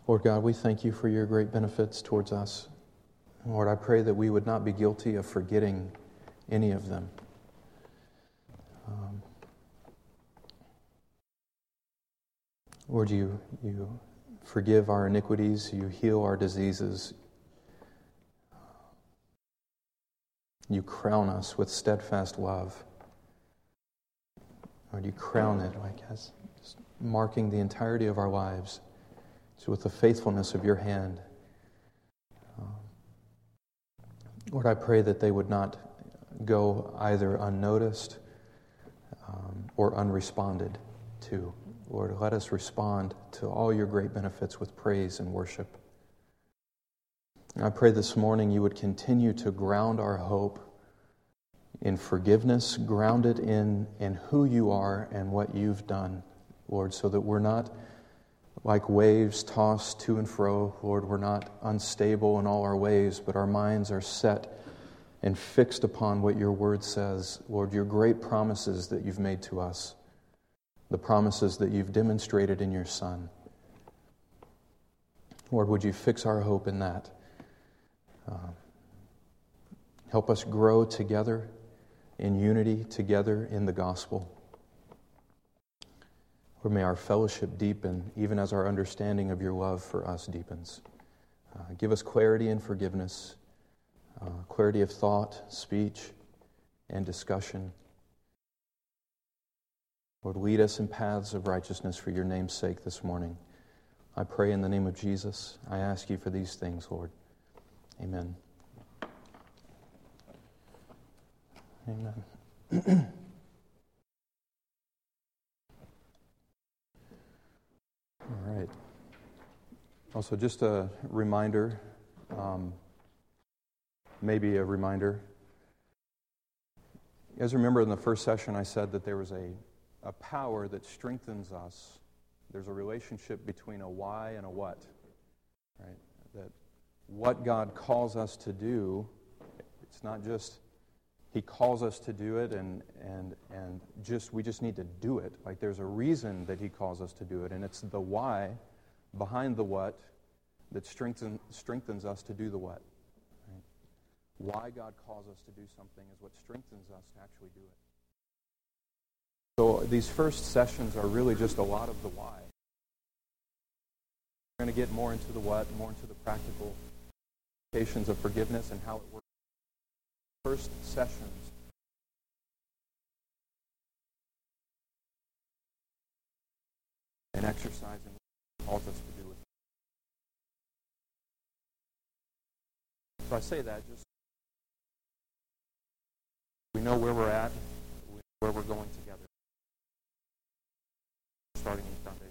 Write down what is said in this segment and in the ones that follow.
Lord God, we thank you for your great benefits towards us. Lord, I pray that we would not be guilty of forgetting any of them. Lord, you forgive our iniquities, you heal our diseases. You crown us with steadfast love. Lord, you crown it like as just marking the entirety of our lives. So with the faithfulness of your hand. Lord, I pray that they would not go either unnoticed or unresponded to. Lord, let us respond to all your great benefits with praise and worship. And I pray this morning you would continue to ground our hope in forgiveness, grounded in who you are and what you've done, Lord, so that we're not like waves tossed to and fro. Lord, we're not unstable in all our ways, but our minds are set and fixed upon what your word says. Lord, your great promises that you've made to us, the promises that you've demonstrated in your Son. Lord, would you fix our hope in that? Help us grow together in unity, together in the gospel. Lord, may our fellowship deepen, even as our understanding of your love for us deepens. Give us clarity and forgiveness, clarity of thought, speech, and discussion. Lord, lead us in paths of righteousness for your name's sake this morning. I pray in the name of Jesus. I ask you for these things, Lord. Amen. Amen. All right. Also, just a reminder, maybe a reminder. You guys remember in the first session I said that there was a power that strengthens us. There's a relationship between a why and a what, right? That what God calls us to do, it's not just He calls us to do it and we just need to do it. Like there's a reason that He calls us to do it, and it's the why behind the what that strengthens us to do the what. Right? Why God calls us to do something is what strengthens us to actually do it. So these first sessions are really just a lot of the why. We're going to get more into the what, more into the practical implications of forgiveness and how it works. First sessions. And exercising what He calls us to do with it. So I say that just we know where we're at, where we're going together. Starting with foundation.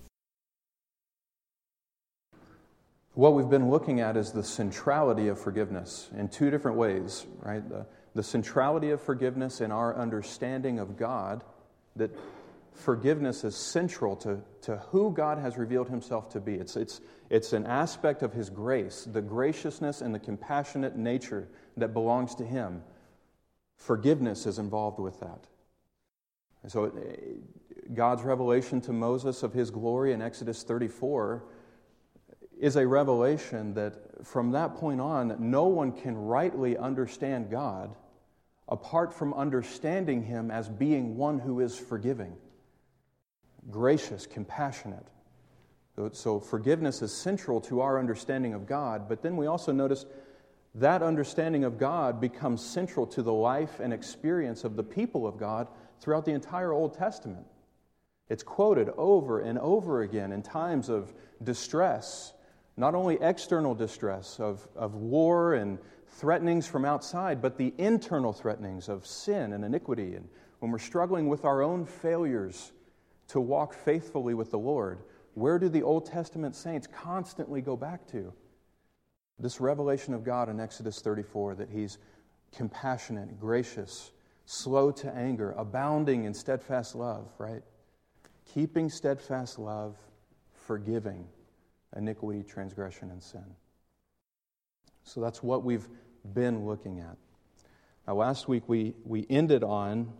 What we've been looking at is the centrality of forgiveness in two different ways, right? The centrality of forgiveness in our understanding of God, that forgiveness is central to who God has revealed Himself to be. It's an aspect of His grace, the graciousness and the compassionate nature that belongs to Him. Forgiveness is involved with that. And so God's revelation to Moses of His glory in Exodus 34 is a revelation that from that point on, no one can rightly understand God apart from understanding Him as being one who is forgiving, gracious, compassionate. So forgiveness is central to our understanding of God, but then we also notice that understanding of God becomes central to the life and experience of the people of God throughout the entire Old Testament. It's quoted over and over again in times of distress, not only external distress of war and threatenings from outside, but the internal threatenings of sin and iniquity. And when we're struggling with our own failures to walk faithfully with the Lord, where do the Old Testament saints constantly go back to? This revelation of God in Exodus 34, that He's compassionate, gracious, slow to anger, abounding in steadfast love, right? Keeping steadfast love, forgiving iniquity, transgression, and sin. So that's what we've been looking at. Now, last week we ended on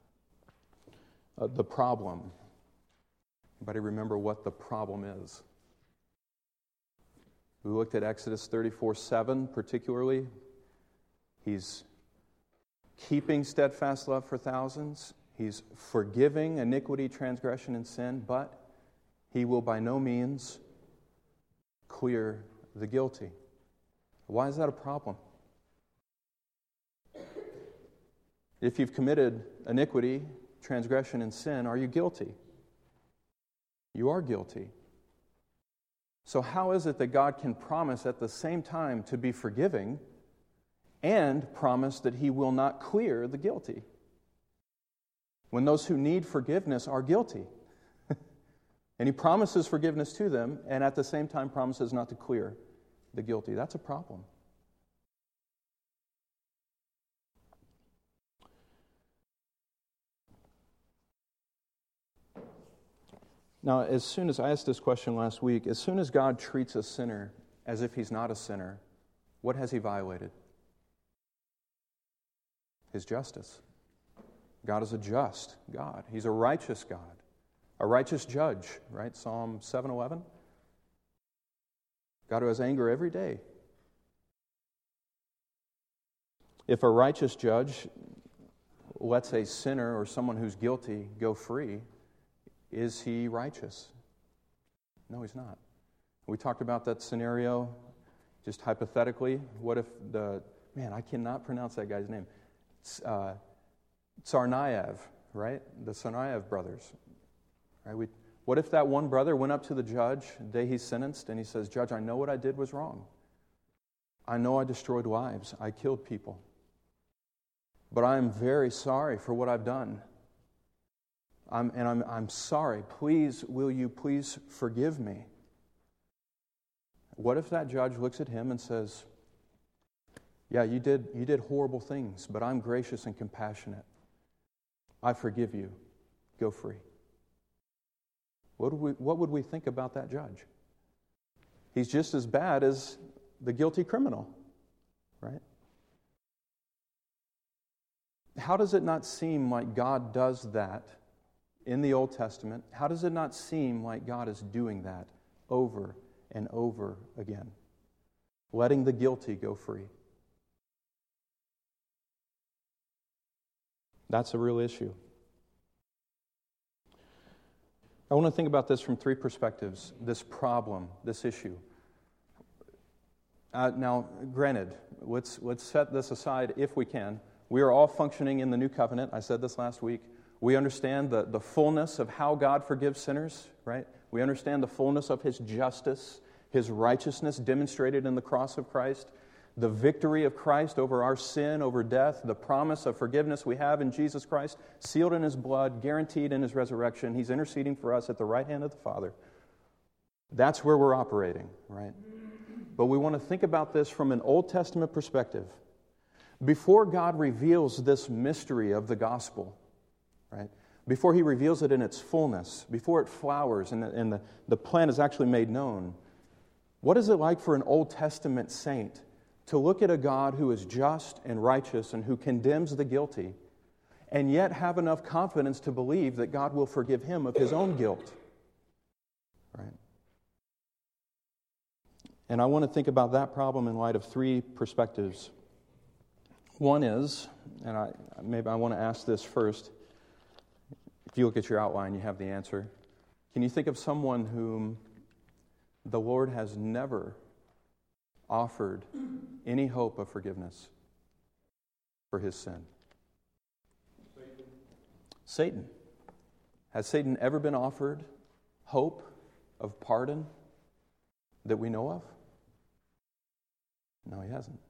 the problem. Anybody remember what the problem is? We looked at Exodus 34:7 particularly. He's keeping steadfast love for thousands. He's forgiving iniquity, transgression, and sin, but He will by no means clear the guilty. Why is that a problem? If you've committed iniquity, transgression, and sin, are you guilty? You are guilty. So how is it that God can promise at the same time to be forgiving and promise that He will not clear the guilty when those who need forgiveness are guilty? And He promises forgiveness to them and at the same time promises not to clear the guilty. That's a problem. Now, as soon as I asked this question last week, as soon as God treats a sinner as if he's not a sinner, what has He violated? His justice. God is a just God. He's a righteous God, a righteous judge, right? Psalm 7:11. God who has anger every day. If a righteous judge lets a sinner or someone who's guilty go free, is he righteous? No, he's not. We talked about that scenario just hypothetically. What if I cannot pronounce that guy's name. Tsarnaev, right? The Tsarnaev brothers. Right? What if that one brother went up to the judge the day he's sentenced and he says, "Judge, I know what I did was wrong. I know I destroyed lives. I killed people. But I am very sorry for what I've done. I'm sorry. Please, will you please forgive me?" What if that judge looks at him and says, "Yeah, you did horrible things, but I'm gracious and compassionate. I forgive you. Go free." What would we think about that judge? He's just as bad as the guilty criminal, right? How does it not seem like God does that in the Old Testament? How does it not seem like God is doing that over and over again? Letting the guilty go free. That's a real issue. I want to think about this from three perspectives, this problem, this issue. Now, granted, let's set this aside if we can. We are all functioning in the new covenant. I said this last week. We understand the fullness of how God forgives sinners, right? We understand the fullness of His justice, His righteousness demonstrated in the cross of Christ, the victory of Christ over our sin, over death, the promise of forgiveness we have in Jesus Christ, sealed in His blood, guaranteed in His resurrection. He's interceding for us at the right hand of the Father. That's where we're operating, right? But we want to think about this from an Old Testament perspective. Before God reveals this mystery of the gospel, right? Before He reveals it in its fullness, before it flowers and the plan is actually made known, what is it like for an Old Testament saint to look at a God who is just and righteous and who condemns the guilty, and yet have enough confidence to believe that God will forgive him of his own guilt? Right? And I want to think about that problem in light of three perspectives. One is, and I want to ask this first. If you look at your outline, you have the answer. Can you think of someone whom the Lord has never offered any hope of forgiveness for his sin? Satan. Has Satan ever been offered hope of pardon that we know of? No, he hasn't.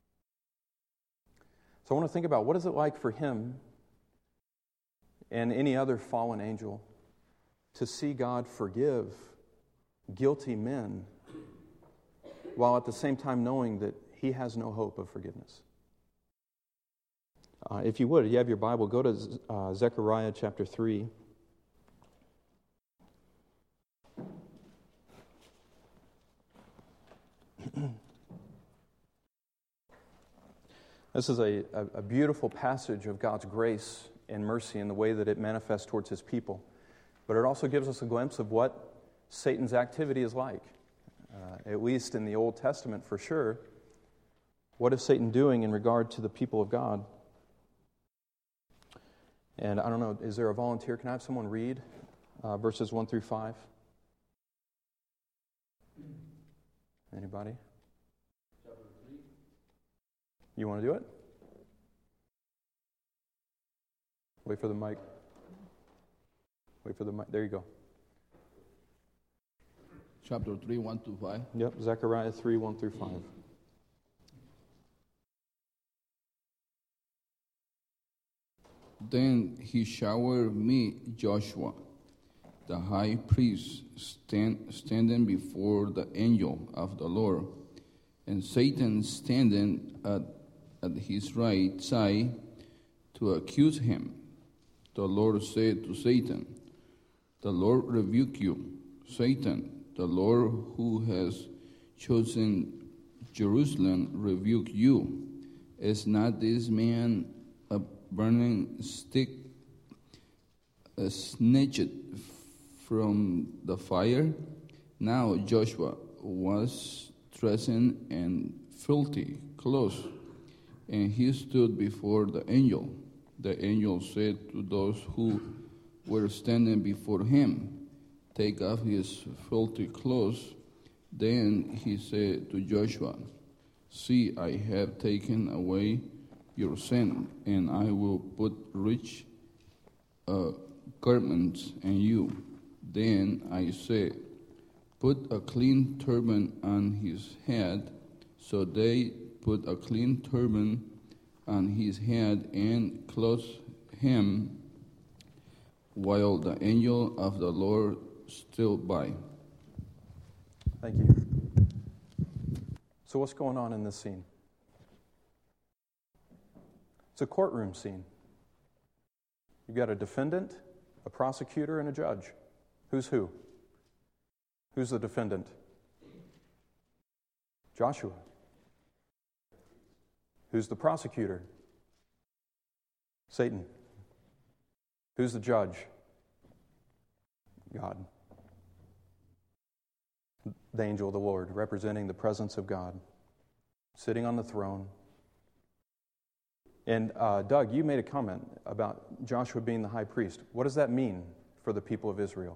So I want to think about what is it like for him and any other fallen angel to see God forgive guilty men while at the same time knowing that he has no hope of forgiveness. If you would, you have your Bible, go to Zechariah chapter 3. This is a beautiful passage of God's grace and mercy in the way that it manifests towards his people. But it also gives us a glimpse of what Satan's activity is like. at least in the Old Testament for sure. What is Satan doing in regard to the people of God? And I don't know, is there a volunteer? Can I have someone read verses 1 through 5? Anybody? Chapter 3. You want to do it? Wait for the mic. Wait for the mic. There you go. Chapter 3, 1 to 5. Yep, Zechariah 3, 1 through 5. Then he showered me, Joshua, the high priest, standing before the angel of the Lord, and Satan standing at his right side to accuse him. The Lord said to Satan, "The Lord rebuke you, Satan. The Lord who has chosen Jerusalem rebuke you. Is not this man a burning stick, snatched from the fire?" Now Joshua was dressed in filthy clothes, and he stood before the angel. The angel said to those who were standing before him, "Take off his filthy clothes." Then he said to Joshua, "See, I have taken away your sin, and I will put rich garments on you." Then I said, "Put a clean turban on his head." So they put a clean turban on his head and clothed him, while the angel of the Lord stood by. Thank you. So what's going on in this scene? It's a courtroom scene. You've got a defendant, a prosecutor, and a judge. Who's who? Who's the defendant? Joshua. Who's the prosecutor? Satan. Who's the judge? God. The angel of the Lord, representing the presence of God, sitting on the throne. And Doug, you made a comment about Joshua being the high priest. What does that mean for the people of Israel?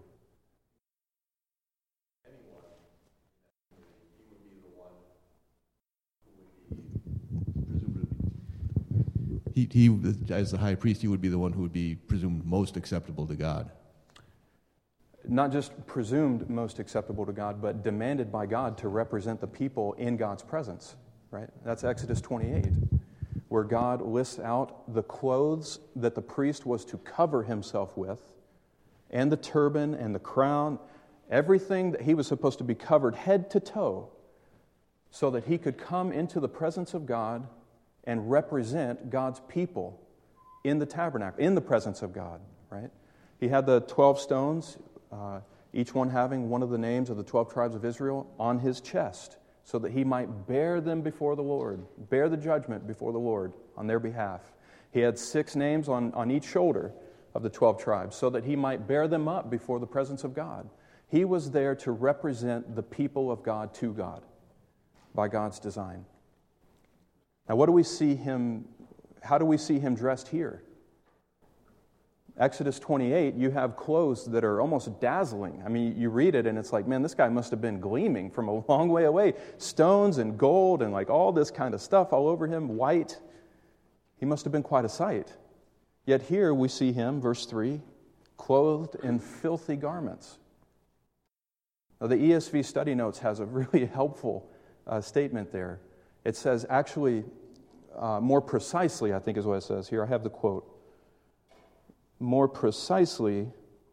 He, as the high priest, he would be the one who would be presumed most acceptable to God. Not just presumed most acceptable to God, but demanded by God to represent the people in God's presence, right? That's Exodus 28, where God lists out the clothes that the priest was to cover himself with, and the turban and the crown, everything that he was supposed to be covered head to toe, so that he could come into the presence of God and represent God's people in the tabernacle, in the presence of God, right? He had the 12 stones, each one having one of the names of the 12 tribes of Israel on his chest, so that he might bear them before the Lord, bear the judgment before the Lord on their behalf. He had 6 names on each shoulder of the 12 tribes, so that he might bear them up before the presence of God. He was there to represent the people of God to God by God's design. Now, how do we see him dressed here? Exodus 28, you have clothes that are almost dazzling. I mean, you read it and it's like, man, this guy must have been gleaming from a long way away. Stones and gold and like all this kind of stuff all over him, white. He must have been quite a sight. Yet here we see him, verse 3, clothed in filthy garments. Now, the ESV study notes has a really helpful statement there. It says, actually, more precisely, I think is what it says here. I have the quote. More precisely,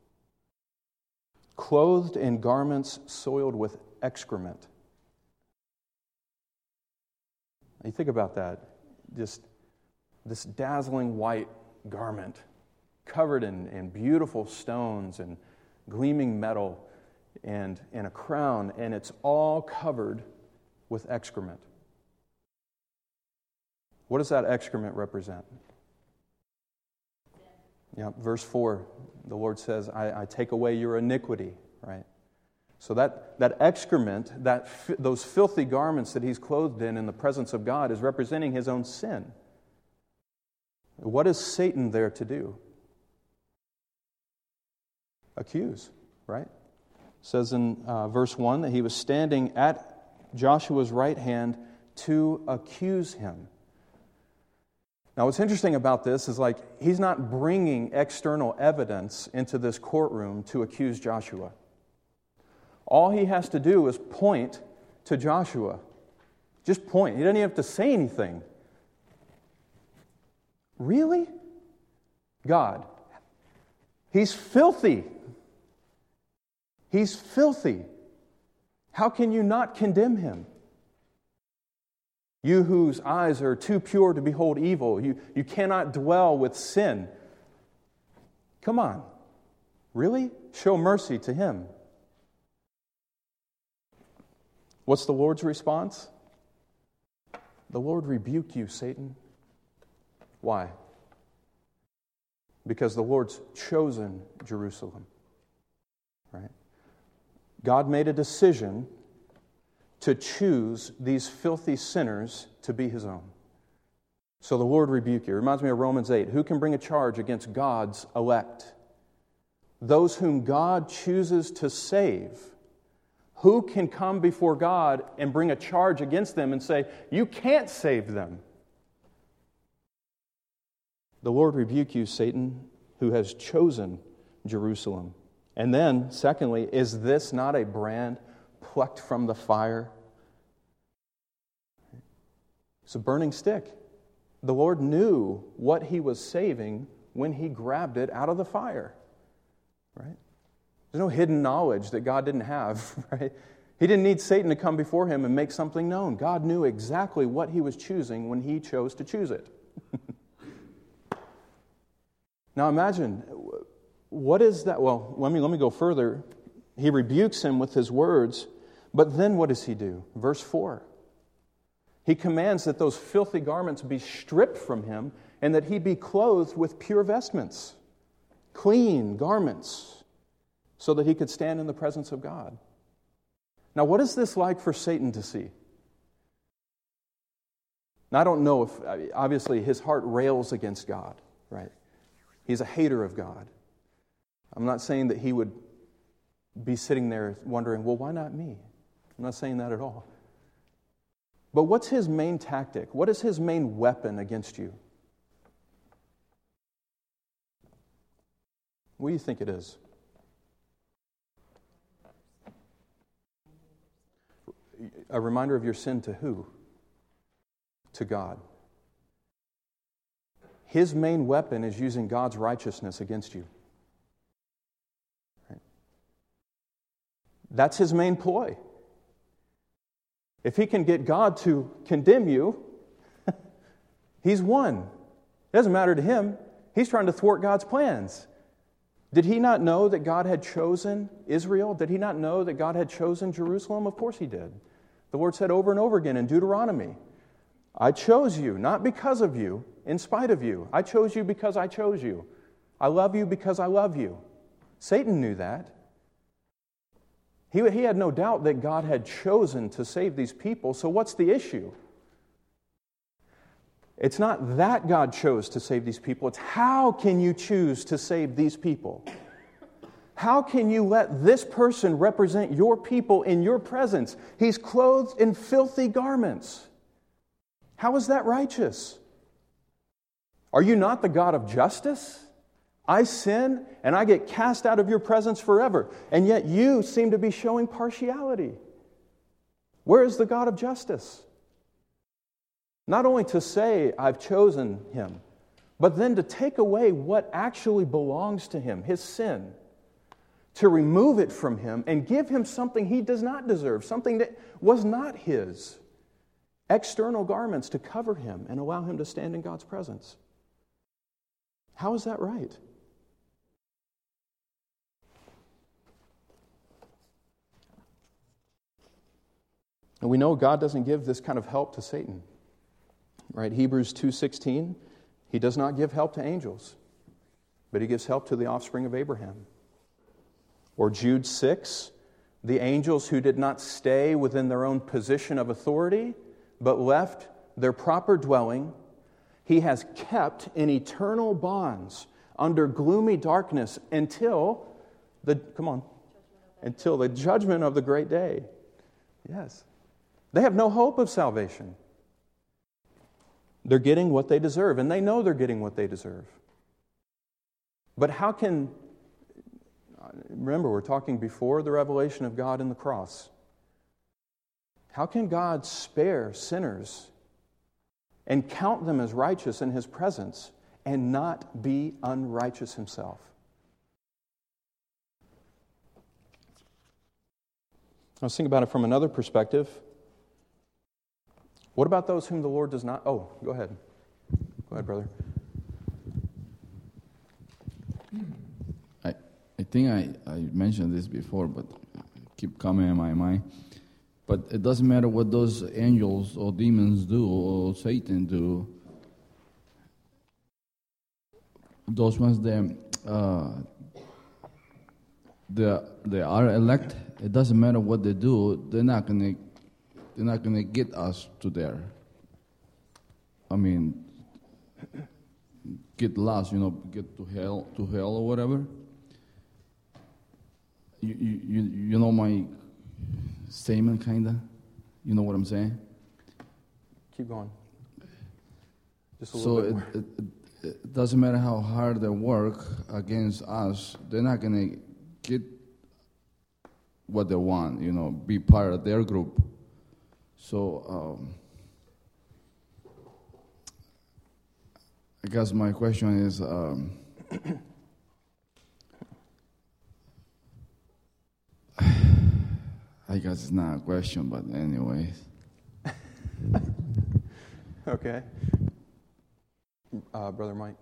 clothed in garments soiled with excrement. You think about that. Just this dazzling white garment covered in beautiful stones and gleaming metal and a crown, and it's all covered with excrement. What does that excrement represent? Yeah, verse 4, the Lord says, I take away your iniquity, right? So that excrement, those filthy garments that he's clothed in the presence of God is representing his own sin. What is Satan there to do? Accuse, right? It says in verse 1 that he was standing at Joshua's right hand to accuse him. Now, what's interesting about this is he's not bringing external evidence into this courtroom to accuse Joshua. All he has to do is point to Joshua. Just point. He doesn't even have to say anything. Really? God. He's filthy. He's filthy. How can you not condemn him? You whose eyes are too pure to behold evil, you cannot dwell with sin. Come on. Really? Show mercy to him. What's the Lord's response? The Lord rebuke you, Satan. Why? Because the Lord's chosen Jerusalem. Right? God made a decision to choose these filthy sinners to be his own. So the Lord rebuke you. It reminds me of Romans 8. Who can bring a charge against God's elect? Those whom God chooses to save. Who can come before God and bring a charge against them and say, you can't save them? The Lord rebuke you, Satan, who has chosen Jerusalem. And then, secondly, is this not a brand plucked from the fire? It's a burning stick. The Lord knew what he was saving when he grabbed it out of the fire. Right? There's no hidden knowledge that God didn't have. Right? He didn't need Satan to come before him and make something known. God knew exactly what he was choosing when he chose to choose it. Now imagine, what is that? Well, let me go further. He rebukes him with his words, but then what does he do? Verse 4. He commands that those filthy garments be stripped from him and that he be clothed with pure vestments, clean garments, so that he could stand in the presence of God. Now, what is this like for Satan to see? Now, I don't know if, obviously, his heart rails against God, right? He's a hater of God. I'm not saying that he would be sitting there wondering, well, why not me? I'm not saying that at all. But what's his main tactic? What is his main weapon against you? What do you think it is? A reminder of your sin to who? To God. His main weapon is using God's righteousness against you. Right? That's his main ploy. If he can get God to condemn you, he's won. It doesn't matter to him. He's trying to thwart God's plans. Did he not know that God had chosen Israel? Did he not know that God had chosen Jerusalem? Of course he did. The Lord said over and over again in Deuteronomy, I chose you, not because of you, in spite of you. I chose you because I chose you. I love you because I love you. Satan knew that. He had no doubt that God had chosen to save these people, so what's the issue? It's not that God chose to save these people, it's how can you choose to save these people? How can you let this person represent your people in your presence? He's clothed in filthy garments. How is that righteous? Are you not the God of justice? I sin and I get cast out of your presence forever, and yet you seem to be showing partiality. Where is the God of justice? Not only to say, I've chosen him, but then to take away what actually belongs to him, his sin, to remove it from him and give him something he does not deserve, something that was not his, external garments to cover him and allow him to stand in God's presence. How is that right? And we know God doesn't give this kind of help to Satan. Right? Hebrews 2:16, he does not give help to angels, but he gives help to the offspring of Abraham. Or Jude 6, the angels who did not stay within their own position of authority, but left their proper dwelling, He has kept in eternal bonds under gloomy darkness until the judgment of the great day. Yes. They have no hope of salvation. They're getting what they deserve, and they know they're getting what they deserve. But how can, remember, we're talking before the revelation of God in the cross. How can God spare sinners and count them as righteous in His presence and not be unrighteous Himself? I was thinking about it from another perspective. What about those whom the Lord does not... Oh, go ahead. Go ahead, brother. I think I mentioned this before, but keep coming in my mind. But it doesn't matter what those angels or demons do or Satan do. Those ones they are elect. It doesn't matter what they do. They're not gonna get us to there. I mean, get lost. Get to hell or whatever. You know my statement, kinda. You know what I'm saying? Keep going. Just a little bit more. It doesn't matter how hard they work against us, they're not going to get what they want, be part of their group. So, I guess my question is, I guess it's not a question, but anyways. Okay. Brother Mike.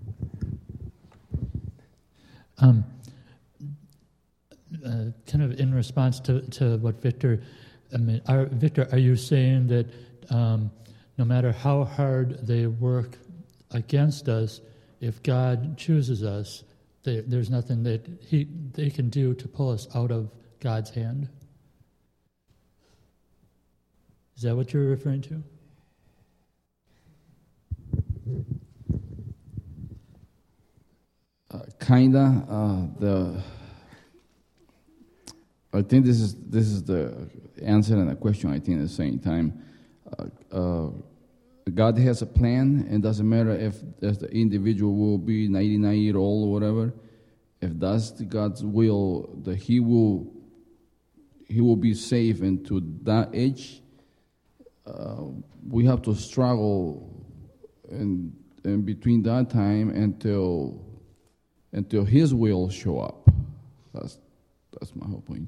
Kind of in response to what Victor, Victor, are you saying that no matter how hard they work against us, if God chooses us, there's nothing that they can do to pull us out of God's hand? Is that what you're referring to? I think this is the answer and the question. I think at the same time, God has a plan, and it doesn't matter if the individual will be 99 years old or whatever. If that's God's will, that He will be safe into that age. We have to struggle in between that time until His will show up. That's my whole point.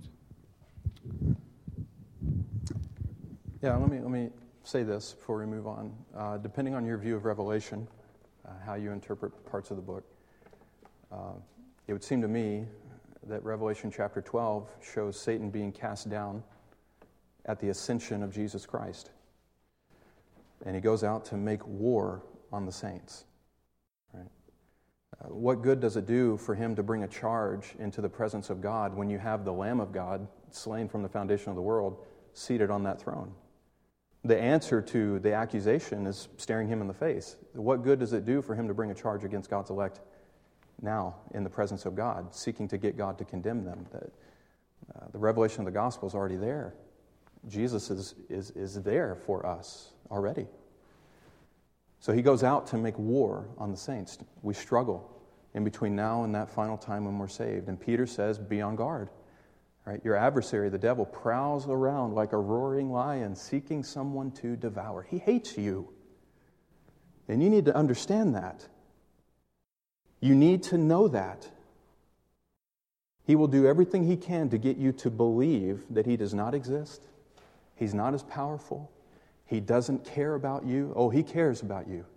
Yeah, let me say this before we move on. Depending on your view of Revelation, how you interpret parts of the book, it would seem to me that Revelation chapter 12 shows Satan being cast down at the ascension of Jesus Christ. And he goes out to make war on the saints. Right? What good does it do for him to bring a charge into the presence of God when you have the Lamb of God, slain from the foundation of the world, seated on that throne? The answer to the accusation is staring him in the face. What good does it do for him to bring a charge against God's elect now in the presence of God, seeking to get God to condemn them? The revelation of the gospel is already there. Jesus is there for us already. So he goes out to make war on the saints. We struggle in between now and that final time when we're saved. And Peter says, be on guard. Right? Your adversary, the devil, prowls around like a roaring lion, seeking someone to devour. He hates you. And you need to understand that. You need to know that. He will do everything he can to get you to believe that he does not exist. He's not as powerful. He doesn't care about you. Oh, he cares about you.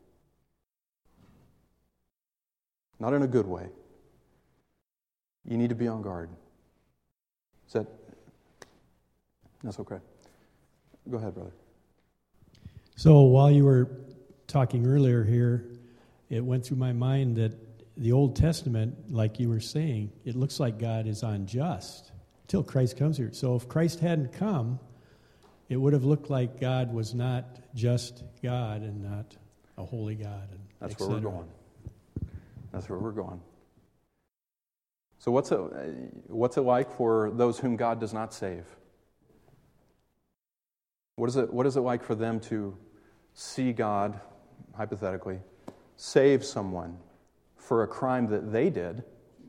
Not in a good way. You need to be on guard. That's okay. Go ahead, brother. So while you were talking earlier here, it went through my mind that the Old Testament, like you were saying, it looks like God is unjust. till Christ comes here. So if Christ hadn't come, it would have looked like God was not just God and not a holy God. And that's where we're going. That's where we're going. So what's it like for those whom God does not save? What is it like for them to see God, hypothetically, save someone for a crime that they did?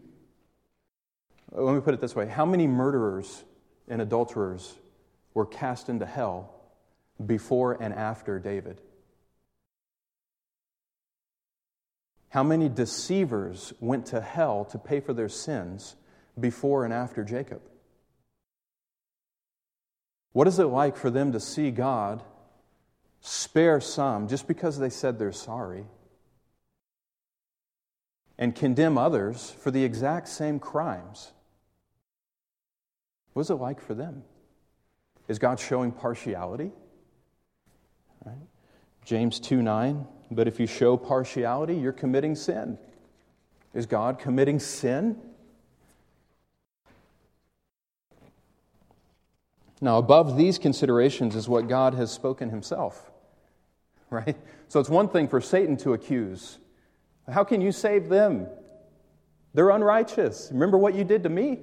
Let me put it this way. How many murderers and adulterers were cast into hell before and after David? How many deceivers went to hell to pay for their sins before and after Jacob? What is it like for them to see God spare some just because they said they're sorry and condemn others for the exact same crimes? What is it like for them? Is God showing partiality? Right? James 2:9, but if you show partiality, you're committing sin. Is God committing sin? Now, above these considerations is what God has spoken himself. Right? So it's one thing for Satan to accuse. How can you save them? They're unrighteous. Remember what you did to me?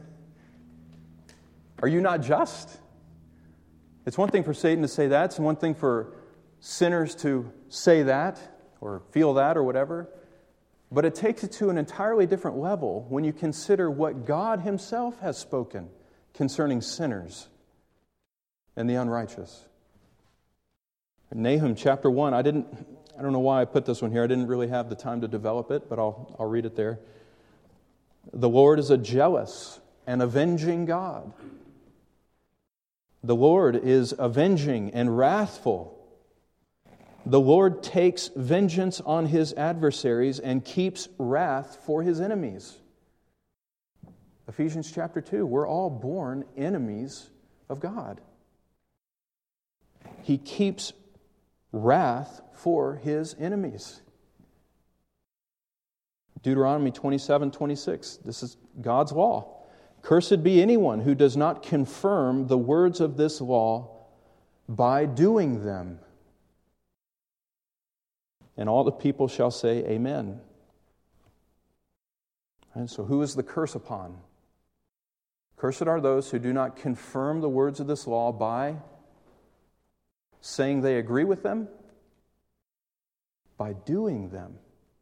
Are you not just? It's one thing for Satan to say that. It's one thing for sinners to say that or feel that or whatever. But it takes it to an entirely different level when you consider what God himself has spoken concerning sinners and the unrighteous. In Nahum chapter 1, I don't know why I put this one here. I didn't really have the time to develop it, but I'll read it there. The Lord is a jealous and avenging God. The Lord is avenging and wrathful. The Lord takes vengeance on his adversaries and keeps wrath for his enemies. Ephesians chapter 2, we're all born enemies of God. He keeps wrath for his enemies. Deuteronomy 27:26, this is God's law. Cursed be anyone who does not confirm the words of this law by doing them. And all the people shall say, Amen. And so who is the curse upon? Cursed are those who do not confirm the words of this law by saying they agree with them, by doing them.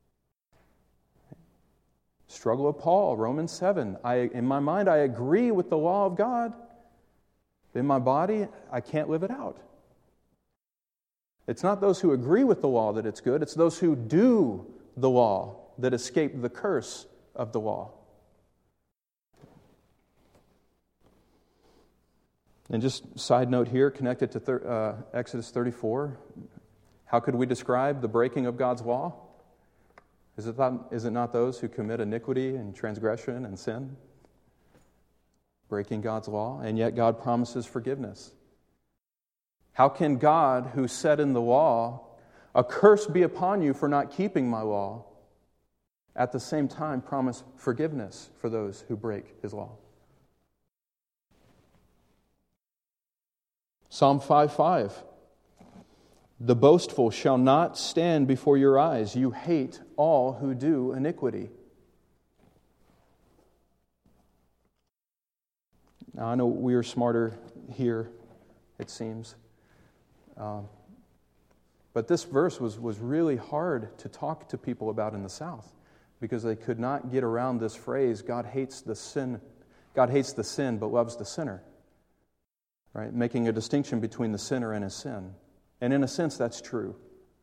Struggle of Paul, Romans 7. In my mind, I agree with the law of God. In my body, I can't live it out. It's not those who agree with the law that it's good. It's those who do the law that escape the curse of the law. And just side note here, connected to Exodus 34, how could we describe the breaking of God's law? Is it not those who commit iniquity and transgression and sin? Breaking God's law, and yet God promises forgiveness. How can God, who said in the law, a curse be upon you for not keeping my law, at the same time promise forgiveness for those who break his law? Psalm 5:5. The boastful shall not stand before your eyes. You hate all who do iniquity. Now, I know we are smarter here, it seems. But this verse was really hard to talk to people about in the South because they could not get around this phrase, God hates the sin but loves the sinner. Right? Making a distinction between the sinner and his sin. And in a sense, that's true.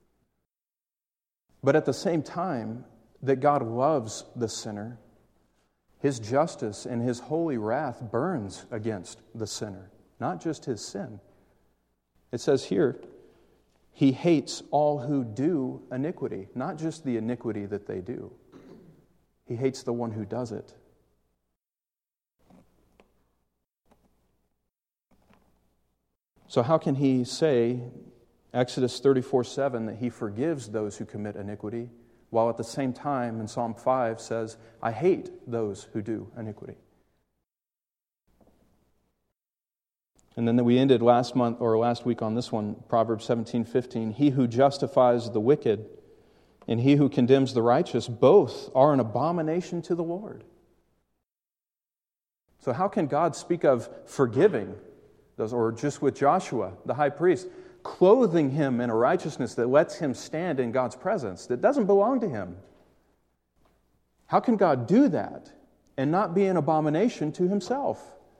But at the same time that God loves the sinner, his justice and his holy wrath burns against the sinner, not just his sin. It says here, he hates all who do iniquity, not just the iniquity that they do. He hates the one who does it. So how can he say, Exodus 34:7, that he forgives those who commit iniquity, while at the same time in Psalm 5 says, I hate those who do iniquity? And then we ended last week on this one, Proverbs 17:15. He who justifies the wicked and he who condemns the righteous, both are an abomination to the Lord. So how can God speak of forgiving those, or just with Joshua, the high priest, clothing him in a righteousness that lets him stand in God's presence that doesn't belong to him? How can God do that and not be an abomination to himself?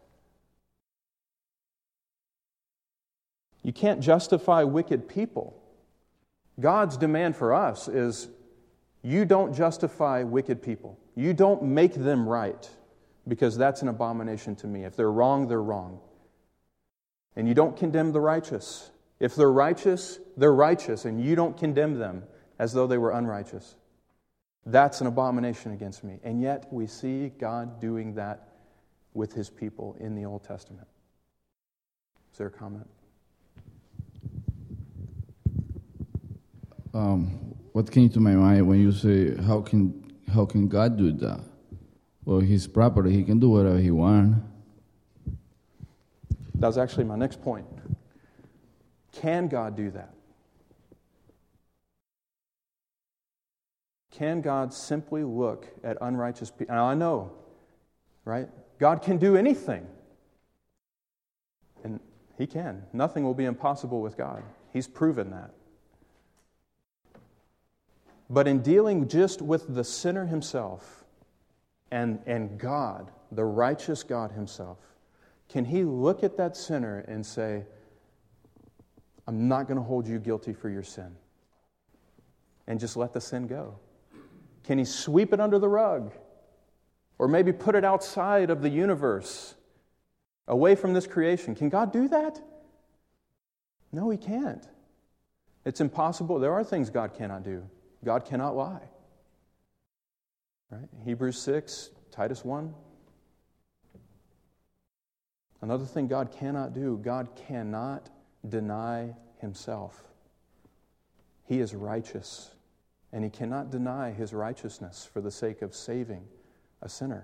You can't justify wicked people. God's demand for us is you don't justify wicked people. You don't make them right, because that's an abomination to me. If they're wrong, they're wrong. And you don't condemn the righteous. If they're righteous, they're righteous, and you don't condemn them as though they were unrighteous. That's an abomination against me. And yet we see God doing that with His people in the Old Testament. Is there a comment? What came to my mind when you say, how can God do that? Well, His property, He can do whatever He wants. That was actually my next point. Can God do that? Can God simply look at unrighteous people? Now I know, right? God can do anything. And He can. Nothing will be impossible with God. He's proven that. But in dealing just with the sinner himself and God, the righteous God Himself, can He look at that sinner and say, I'm not going to hold you guilty for your sin, and just let the sin go? Can He sweep it under the rug? Or maybe put it outside of the universe, away from this creation? Can God do that? No, He can't. It's impossible. There are things God cannot do. God cannot lie. Right? Hebrews 6, Titus 1. Another thing God cannot do, God cannot deny Himself. He is righteous, and He cannot deny His righteousness for the sake of saving a sinner.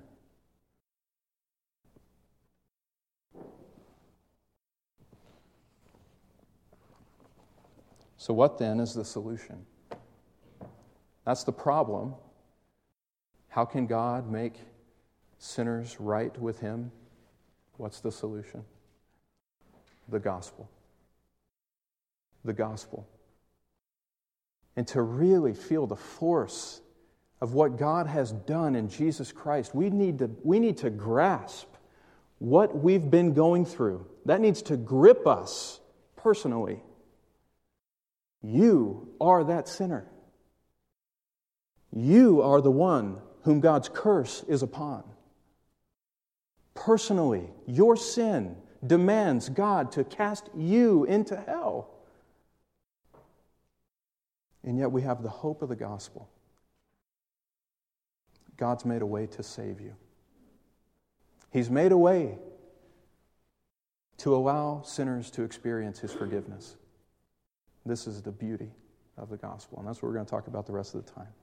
So what then is the solution? That's the problem. How can God make sinners right with Him? What's the solution? The gospel. The gospel. And to really feel the force of what God has done in Jesus Christ, we need to grasp what we've been going through. That needs to grip us personally. You are that sinner. You are the one whom God's curse is upon. Personally, your sin demands God to cast you into hell. And yet we have the hope of the gospel. God's made a way to save you. He's made a way to allow sinners to experience His forgiveness. This is the beauty of the gospel, and that's what we're going to talk about the rest of the time.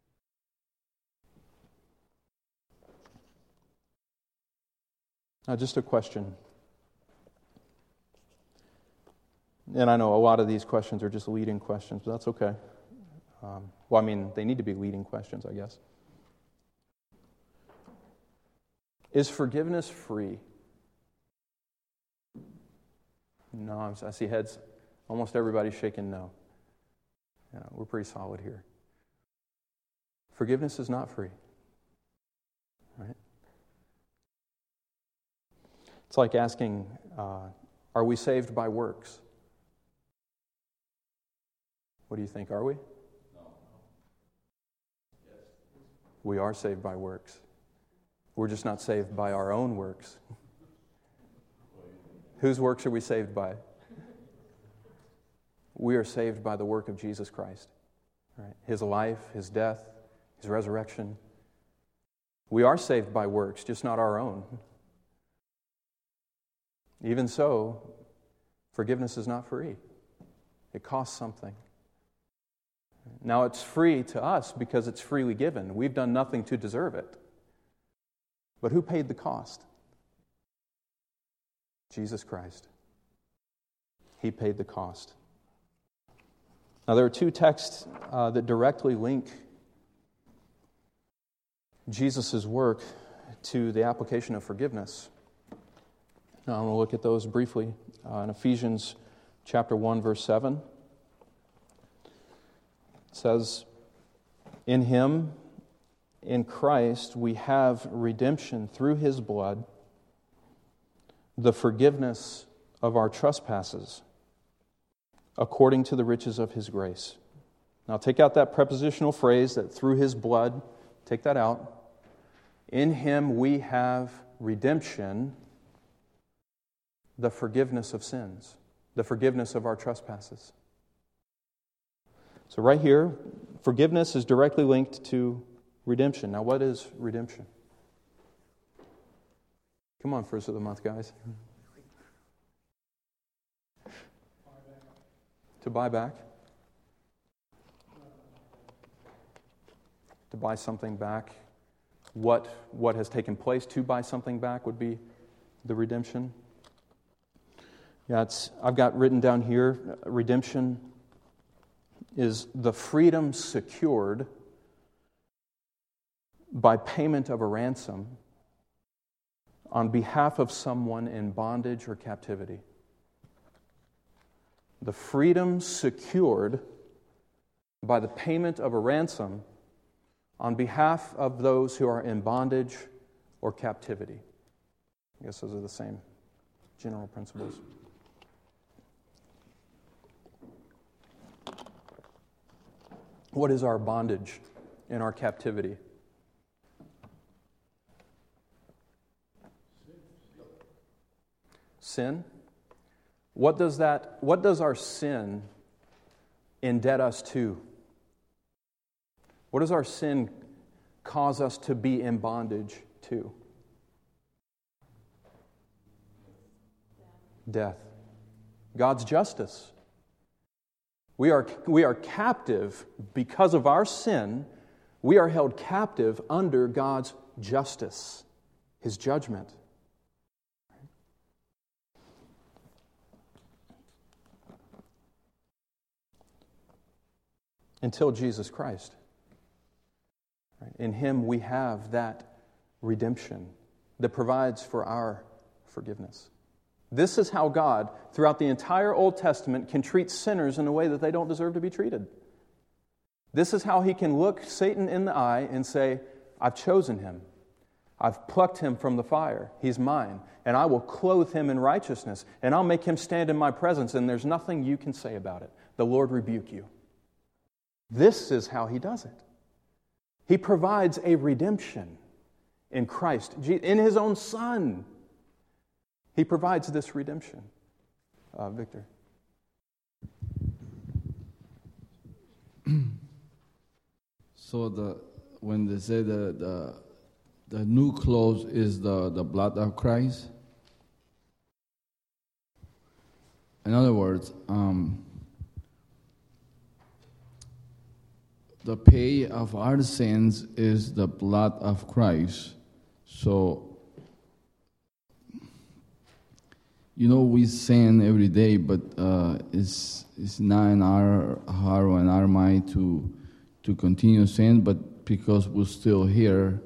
Now, just a question. And I know a lot of these questions are just leading questions, but that's okay. They need to be leading questions, I guess. Is forgiveness free? No, I see heads. Almost everybody's shaking no. Yeah, we're pretty solid here. Forgiveness is not free. Right? It's like asking, are we saved by works? What do you think? Are we? No. Yes. We are saved by works. We're just not saved by our own works. Whose works are we saved by? We are saved by the work of Jesus Christ. Right? His life, His death, His resurrection. We are saved by works, just not our own. Even so, forgiveness is not free. It costs something. Now, it's free to us because it's freely given. We've done nothing to deserve it. But who paid the cost? Jesus Christ. He paid the cost. Now, there are two texts that directly link Jesus' work to the application of forgiveness. Now, I'm going to look at those briefly. In Ephesians chapter 1, verse 7, it says, "In Him, in Christ, we have redemption through His blood, the forgiveness of our trespasses, according to the riches of His grace." Now take out that prepositional phrase, that through His blood. Take that out. In Him we have redemption, the forgiveness of sins, the forgiveness of our trespasses. So right here, forgiveness is directly linked to redemption. Now what is redemption? Come on, first of the month, guys. To buy back. To buy something back. What has taken place to buy something back would be the redemption. Yeah, I've got written down here, redemption is the freedom secured by payment of a ransom on behalf of someone in bondage or captivity. The freedom secured by the payment of a ransom on behalf of those who are in bondage or captivity. I guess those are the same general principles. What is our bondage and our captivity? Sin? What does our sin indebt us to? What does our sin cause us to be in bondage to? Death. God's justice. We are captive because of our sin. We are held captive under God's justice, His judgment. Until Jesus Christ. In Him we have that redemption that provides for our forgiveness. This is how God, throughout the entire Old Testament, can treat sinners in a way that they don't deserve to be treated. This is how He can look Satan in the eye and say, I've chosen him. I've plucked him from the fire. He's mine. And I will clothe him in righteousness. And I'll make him stand in my presence. And there's nothing you can say about it. The Lord rebuke you. This is how He does it. He provides a redemption in Christ, in His own Son. He provides this redemption. Victor. So when they say the new clothes is the blood of Christ, in other words, the pay of our sins is the blood of Christ. So, we sin every day, but it's not in our heart or in our mind to continue sin. But because we're still here,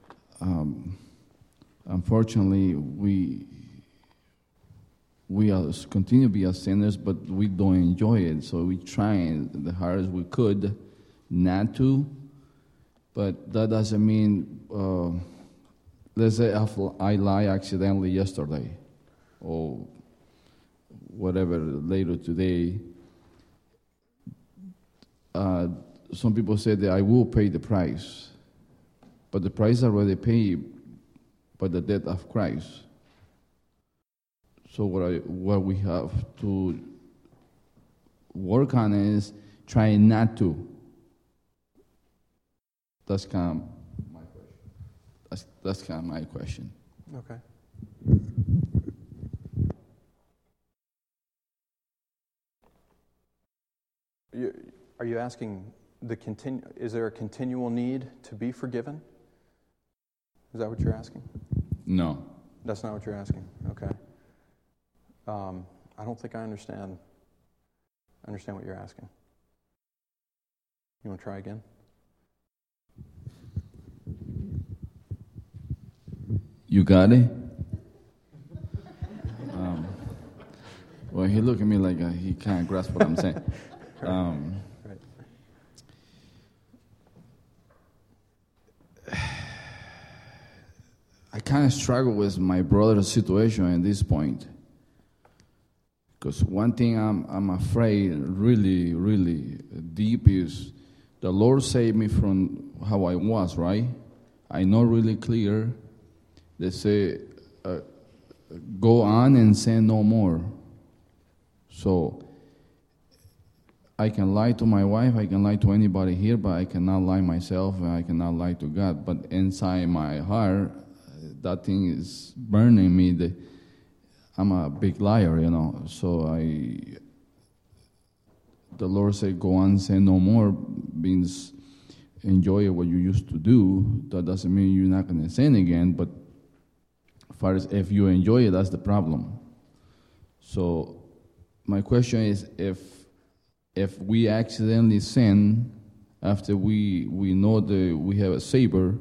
unfortunately, we continue to be as sinners, but we don't enjoy it. So we try the hardest we could not to, but that doesn't mean, let's say I lie accidentally yesterday, or whatever, later today. Some people say that I will pay the price, but the price already paid by the death of Christ. So what we have to work on is trying not to. That's kind of my question. That's kind of my question. Okay. Are you asking is there a continual need to be forgiven? Is that what you're asking? No. That's not what you're asking. Okay. I don't think I understand what you're asking. You want to try again? You got it? Well, he looked at me like he can't grasp what I'm saying. Right. I kind of struggle with my brother's situation at this point. Because one thing I'm afraid really, really deep is the Lord saved me from how I was, right? I know really clear. They say, go on and sin no more. So I can lie to my wife, I can lie to anybody here, but I cannot lie myself and I cannot lie to God. But inside my heart, that thing is burning me. I'm a big liar, So the Lord said, go on, sin no more, means enjoy what you used to do. That doesn't mean you're not going to sin again, but as far as if you enjoy it, that's the problem. So my question is, if we accidentally sin after we know that we have a Savior,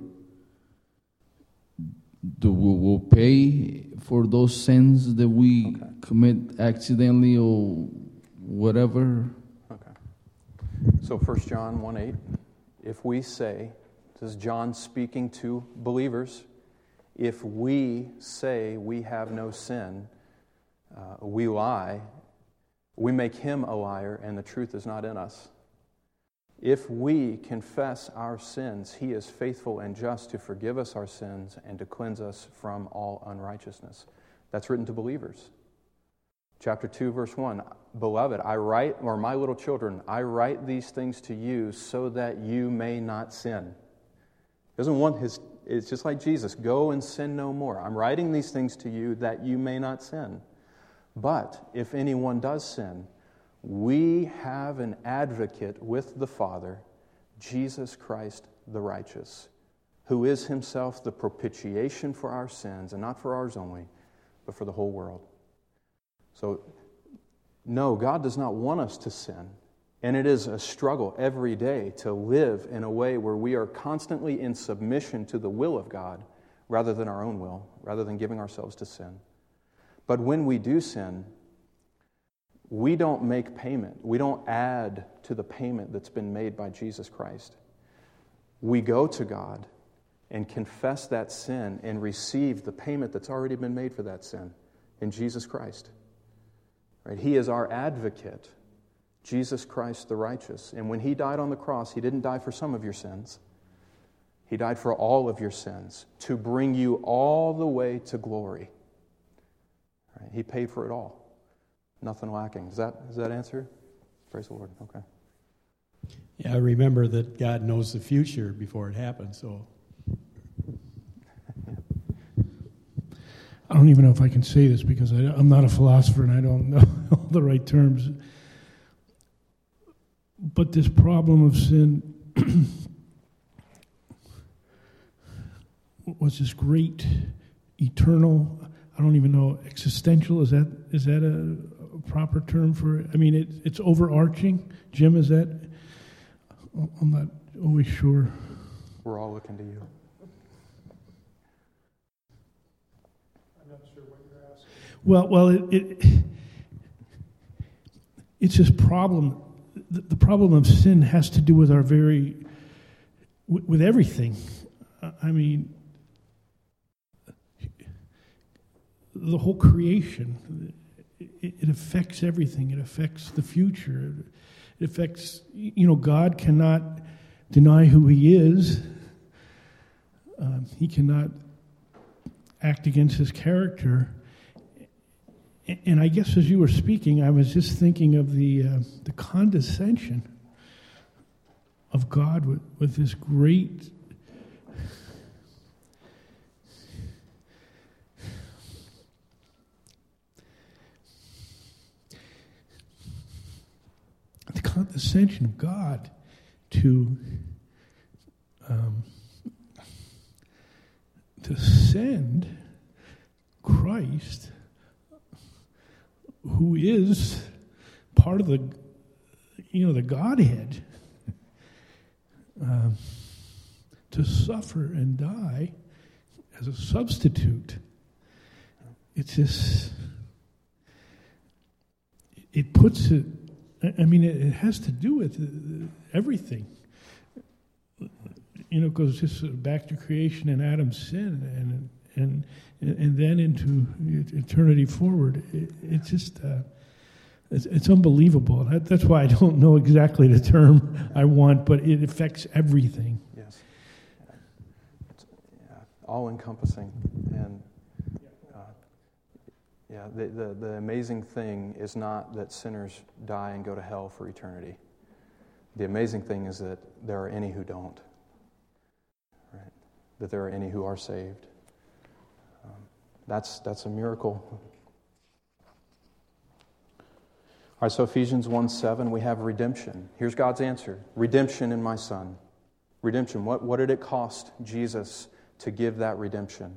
do we will pay for those sins that we commit accidentally or whatever? Okay. So 1 John 1:8, if we say, this is John speaking to believers, if we say we have no sin, we lie, we make him a liar, and the truth is not in us. If we confess our sins, he is faithful and just to forgive us our sins and to cleanse us from all unrighteousness. That's written to believers. Chapter 2, verse 1, Beloved, my little children, I write these things to you so that you may not sin. He doesn't want it's just like Jesus, go and sin no more. I'm writing these things to you that you may not sin. But if anyone does sin, we have an advocate with the Father, Jesus Christ the righteous, who is himself the propitiation for our sins, and not for ours only, but for the whole world. So, no, God does not want us to sin. And it is a struggle every day to live in a way where we are constantly in submission to the will of God rather than our own will, rather than giving ourselves to sin. But when we do sin, we don't make payment. We don't add to the payment that's been made by Jesus Christ. We go to God and confess that sin and receive the payment that's already been made for that sin in Jesus Christ. Right? He is our advocate, Jesus Christ the righteous. And when he died on the cross, he didn't die for some of your sins. He died for all of your sins to bring you all the way to glory. Right? He paid for it all. Nothing lacking. Does that answer? Praise the Lord. Okay. Yeah, remember that God knows the future before it happens, so. I don't even know if I can say this because I'm not a philosopher and I don't know all the right terms. But this problem of sin was this great, eternal, I don't even know, existential, is that a proper term for it? I mean, it's overarching. Jim, is that? I'm not always sure. We're all looking to you. I'm not sure what you're asking. Well, it's this problem. The problem of sin has to do with our with everything. I mean, the whole creation, it affects everything. It affects the future. It affects, God cannot deny who he is. He cannot act against his character. And I guess as you were speaking, I was just thinking of the condescension of God with this great condescension of God to send Christ, who is part of the Godhead, to suffer and die as a substitute. It's just, it puts it, it has to do with everything. Goes just back to creation and Adam's sin, and then into eternity forward. It's just, it's unbelievable. That's why I don't know exactly the term I want, but it affects everything. Yes. It's, all-encompassing. And the amazing thing is not that sinners die and go to hell for eternity. The amazing thing is that there are any who don't. Right? That there are any who are saved. That's a miracle. All right, so Ephesians 1:7, we have redemption. Here's God's answer. Redemption in my Son. Redemption. What did it cost Jesus to give that redemption?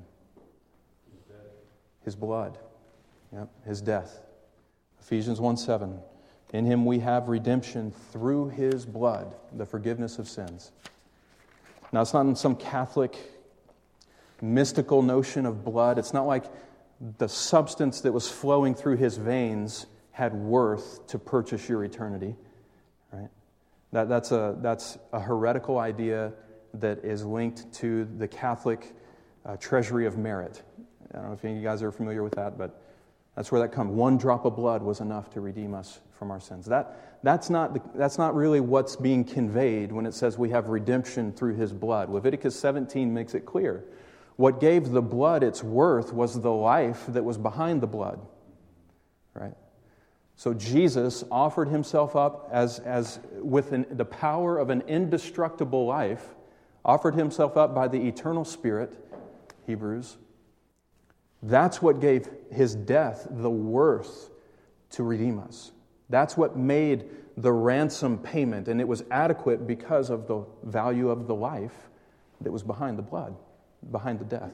His blood. Yep, His death. Ephesians 1:7. In Him we have redemption through His blood, the forgiveness of sins. Now, it's not in some Catholic mystical notion of blood. It's not like the substance that was flowing through His veins had worth to purchase your eternity. Right? That's a heretical idea that is linked to the Catholic treasury of merit. I don't know if any of you guys are familiar with that, but that's where that comes. One drop of blood was enough to redeem us from our sins. That's not really what's being conveyed when it says we have redemption through His blood. Leviticus 17 makes it clear. What gave the blood its worth was the life that was behind the blood. Right? So Jesus offered Himself up as with the power of an indestructible life, offered Himself up by the eternal Spirit, Hebrews. That's what gave His death the worth to redeem us. That's what made the ransom payment, and it was adequate because of the value of the life that was behind the blood, behind the death.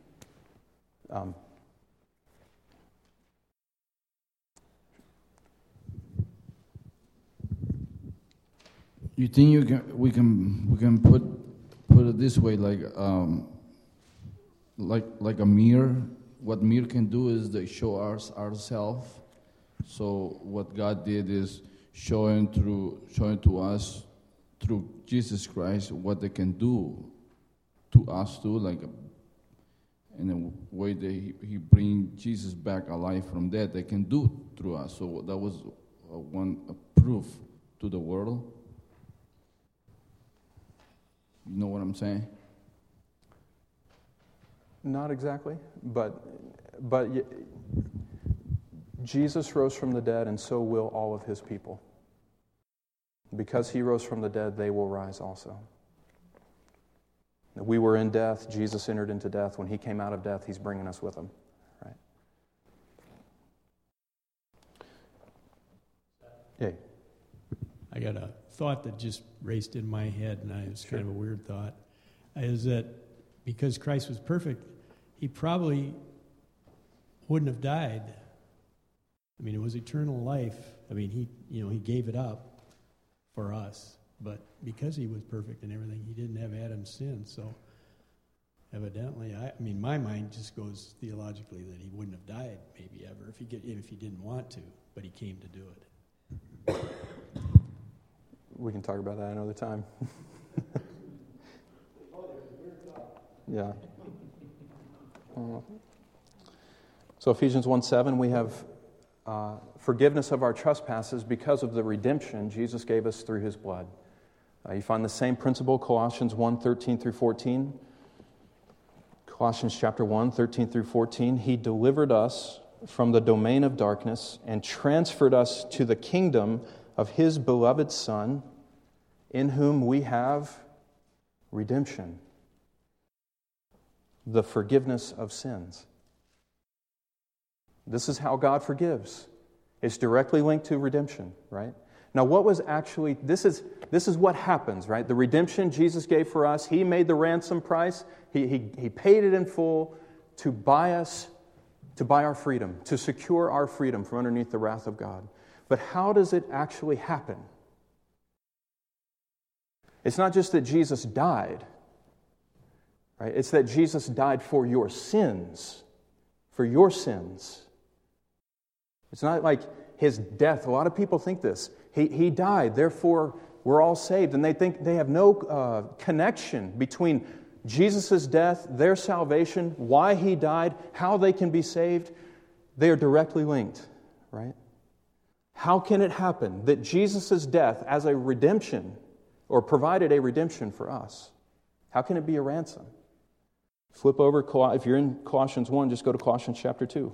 You think we can put it this way, like a mirror? What mirror can do is they show ourselves. So what God did is showing to us through Jesus Christ what they can do to us too, like in a way that He bring Jesus back alive from death. They can do through us. So that was a proof to the world. You know what I'm saying? Not exactly, but Jesus rose from the dead, and so will all of His people. Because He rose from the dead, they will rise also. We were in death. Jesus entered into death. When He came out of death, He's bringing us with Him. Right? Yay. I got a thought that just raced in my head, and it's kind of a weird thought, is that because Christ was perfect, He probably wouldn't have died. It was eternal life. He gave it up for us, but because He was perfect and everything, He didn't have Adam's sin. So evidently, my mind just goes theologically that He wouldn't have died maybe ever if He didn't want to, but He came to do it. We can talk about that another time. Yeah. So Ephesians 1:7, we have forgiveness of our trespasses because of the redemption Jesus gave us through His blood. You find the same principle, Colossians 1:13 through 14. Colossians chapter 1, 13 through 14. He delivered us from the domain of darkness and transferred us to the kingdom of His beloved Son, in whom we have redemption, the forgiveness of sins. This is how God forgives. It's directly linked to redemption, right? Now, what was actually, this is what happens, right? The redemption Jesus gave for us, He made the ransom price. He paid it in full to buy us to buy our freedom, to secure our freedom from underneath the wrath of God. But how does it actually happen? It's not just that Jesus died, right? It's that Jesus died for your sins. For your sins. It's not like his death. A lot of people think this. He died, therefore we're all saved. And they think they have no connection between Jesus' death, their salvation, why he died, how they can be saved. They are directly linked, right? How can it happen that Jesus' death as a redemption, or provided a redemption for us? How can it be a ransom? Flip over, if you're in Colossians 1, just go to Colossians chapter 2.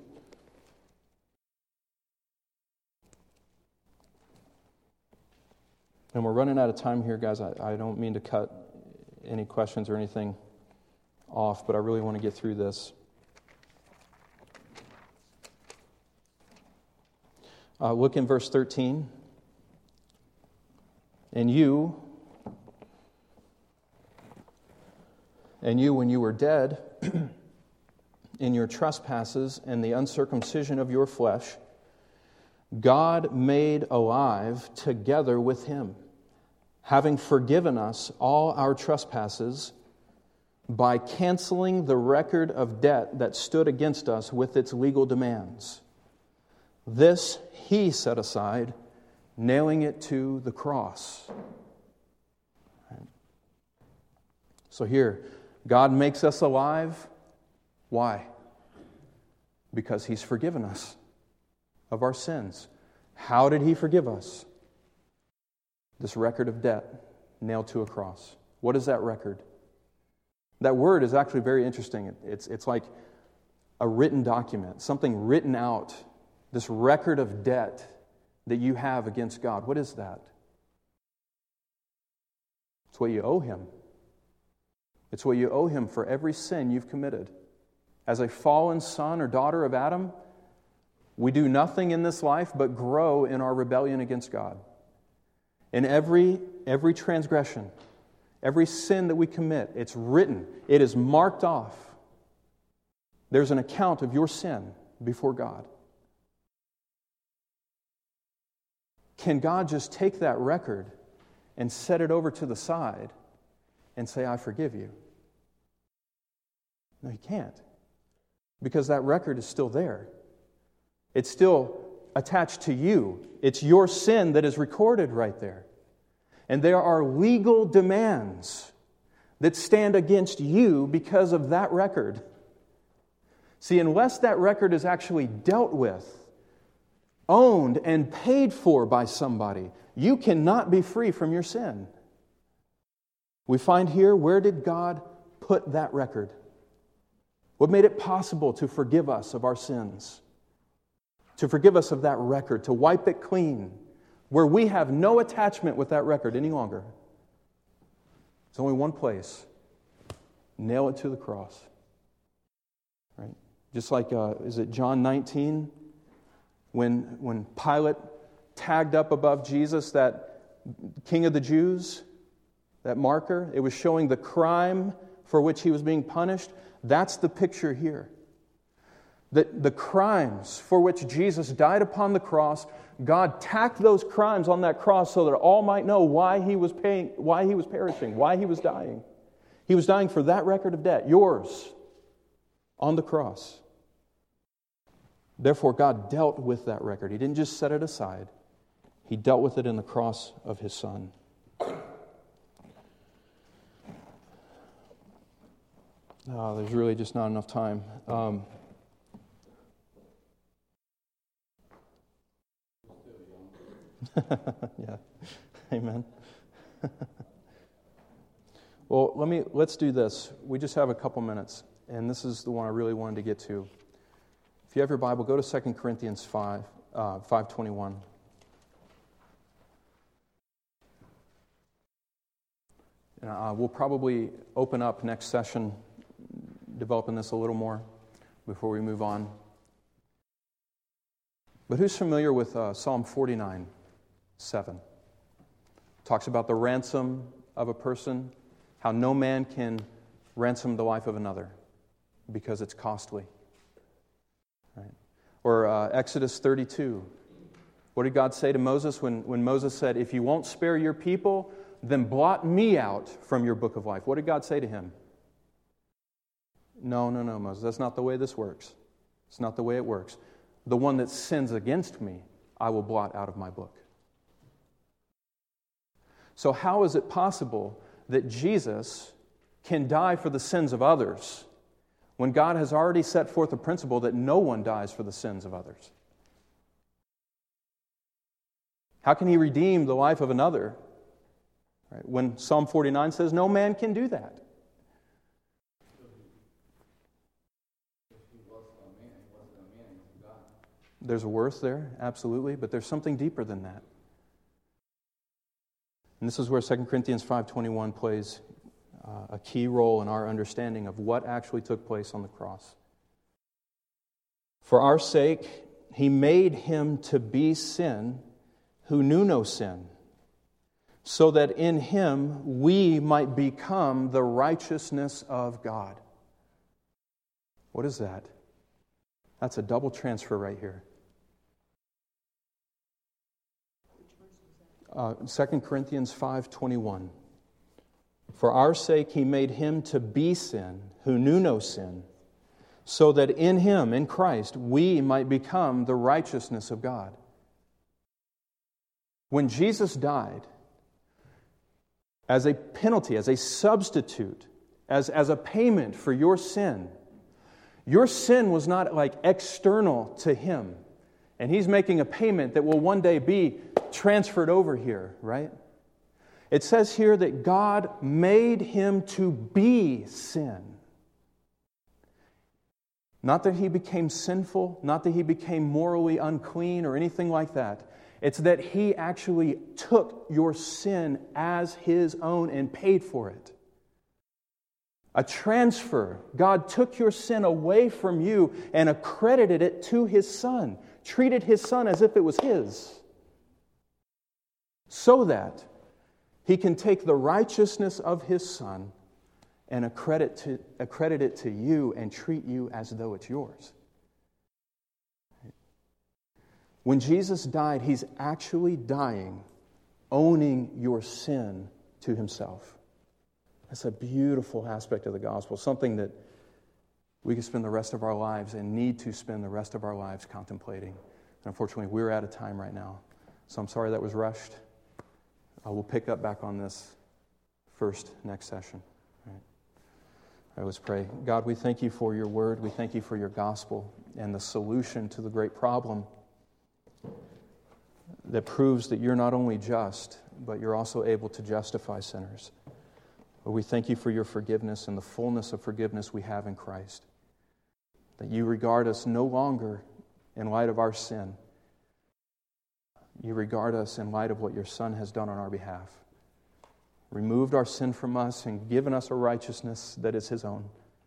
And we're running out of time here, guys. I don't mean to cut any questions or anything off, but I really want to get through this. Look in verse 13. And you, when you were dead in your trespasses and the uncircumcision of your flesh, God made alive together with him, having forgiven us all our trespasses by canceling the record of debt that stood against us with its legal demands. This he set aside, nailing it to the cross. So here, God makes us alive. Why? Because he's forgiven us of our sins. How did he forgive us? This record of debt nailed to a cross. What is that record? That word is actually very interesting. It's like a written document, something written out. This record of debt that you have against God. What is that? It's what you owe him. It's what you owe him for every sin you've committed. As a fallen son or daughter of Adam, we do nothing in this life but grow in our rebellion against God. In every transgression, every sin that we commit, it's written. It is marked off. There's an account of your sin before God. Can God just take that record and set it over to the side and say, I forgive you? No, he can't. Because that record is still there. It's still attached to you. It's your sin that is recorded right there. And there are legal demands that stand against you because of that record. See, unless that record is actually dealt with, owned and paid for by somebody, you cannot be free from your sin. We find here, where did God put that record? What made it possible to forgive us of our sins? To forgive us of that record, to wipe it clean, where we have no attachment with that record any longer. It's only one place. Nail it to the cross. Right? Just like, is it John 19? When Pilate tagged up above Jesus that King of the Jews, that marker, it was showing the crime for which he was being punished. That's the picture here. That the crimes for which Jesus died upon the cross, God tacked those crimes on that cross so that all might know why he was perishing, why he was dying. He was dying for that record of debt, yours, on the cross. Therefore, God dealt with that record. He didn't just set it aside. He dealt with it in the cross of his Son. There's really just not enough time. Yeah, amen. Well, let's do this. We just have a couple minutes, and this is the one I really wanted to get to. If you have your Bible, go to 2 Corinthians 5:21. And we'll probably open up next session, developing this a little more before we move on. But who's familiar with Psalm 49:7? Talks about the ransom of a person, how no man can ransom the life of another because it's costly. Or Exodus 32. What did God say to Moses when Moses said, if you won't spare your people, then blot me out from your book of life? What did God say to him? No, Moses, that's not the way this works. It's not the way it works. The one that sins against me, I will blot out of my book. So how is it possible that Jesus can die for the sins of others when God has already set forth a principle that no one dies for the sins of others? How can He redeem the life of another? Right? When Psalm 49 says no man can do that. There's a worth there, absolutely, but there's something deeper than that. And this is where 2 Corinthians 5:21 plays a key role in our understanding of what actually took place on the cross. For our sake, He made Him to be sin who knew no sin, so that in Him we might become the righteousness of God. What is that? That's a double transfer right here. 2 Corinthians 5:21. For our sake He made Him to be sin who knew no sin, so that in Him, in Christ, we might become the righteousness of God. When Jesus died, as a penalty, as a substitute, as a payment for your sin was not like external to Him. And He's making a payment that will one day be transferred over here, right? It says here that God made Him to be sin. Not that He became sinful, not that He became morally unclean or anything like that. It's that He actually took your sin as His own and paid for it. A transfer. God took your sin away from you and accredited it to His Son. Treated His Son as if it was His. So that He can take the righteousness of His Son and accredit it to you and treat you as though it's yours. When Jesus died, He's actually dying, owning your sin to Himself. That's a beautiful aspect of the gospel, something that we can spend the rest of our lives and need to spend the rest of our lives contemplating. And unfortunately, we're out of time right now. So I'm sorry that was rushed. We'll pick up back on this next session. All right, let's pray. God, we thank You for Your word. We thank You for Your gospel and the solution to the great problem that proves that You're not only just, but You're also able to justify sinners. Lord, we thank You for Your forgiveness and the fullness of forgiveness we have in Christ. That You regard us no longer in light of our sin. You regard us in light of what Your Son has done on our behalf. Removed our sin from us and given us a righteousness that is His own.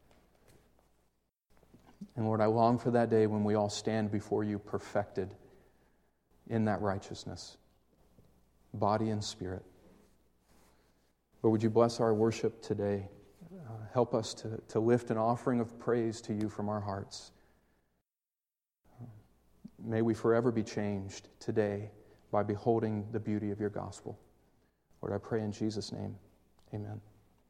And Lord, I long for that day when we all stand before You perfected in that righteousness, body and spirit. Lord, would You bless our worship today? Help us to lift an offering of praise to You from our hearts. May we forever be changed today by beholding the beauty of Your gospel. Lord, I pray in Jesus' name, amen.